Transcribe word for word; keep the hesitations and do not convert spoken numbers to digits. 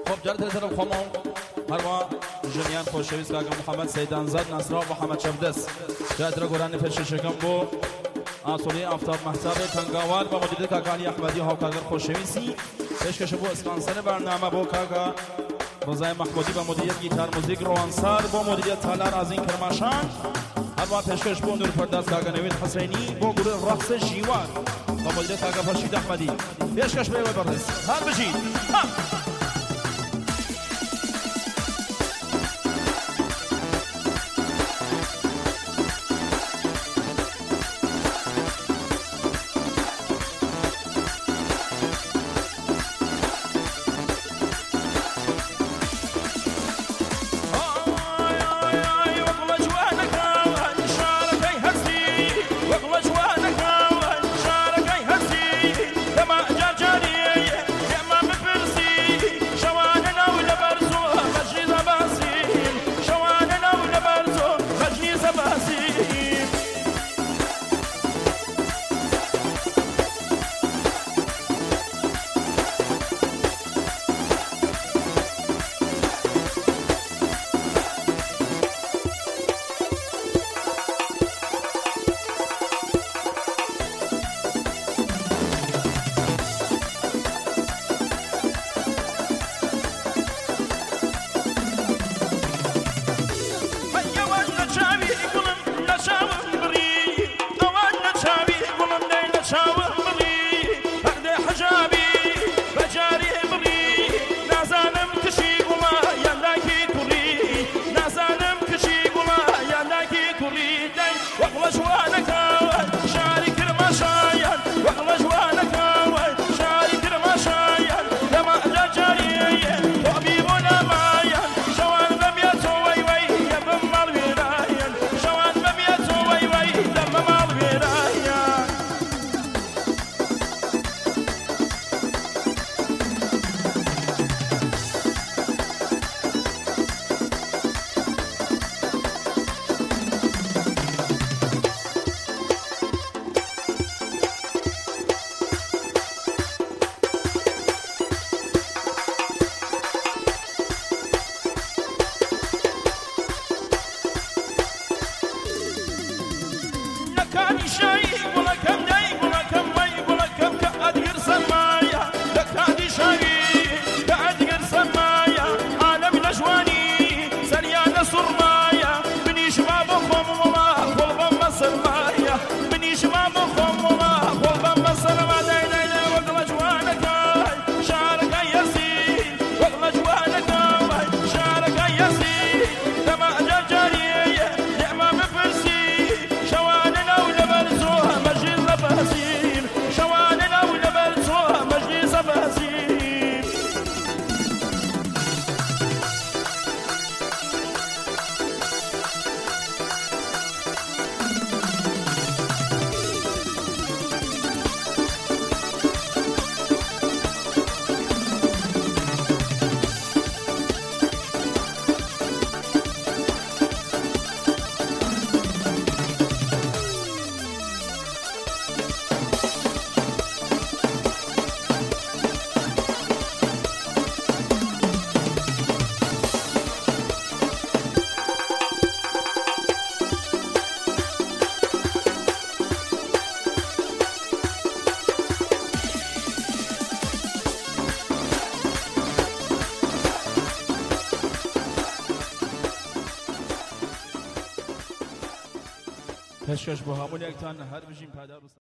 خب جرد طرف خمام هروا جنیان خوشویست که محمد سیدان زد نصر و محمد شبدس جرد گران فش شکم بو آسولی آفتاب محتاب کنگاوال با مدیریت کاکانی احمدی ها کارگر خوشویستی پیشکش بو اسپانسر برنامه بو کاکا رضای محمودی با مدیریت گیتار موزیک روانسار با مدیریت تالار از این کرماشان هروا پیشکش بو نور پرداز کاکا نوید حسینی با گروه رقص جیوان با مدیریت کاکا فرشید احمدی پیشکش به بررس هر بشید پیشکش با همون یک تن هر بجیم پدر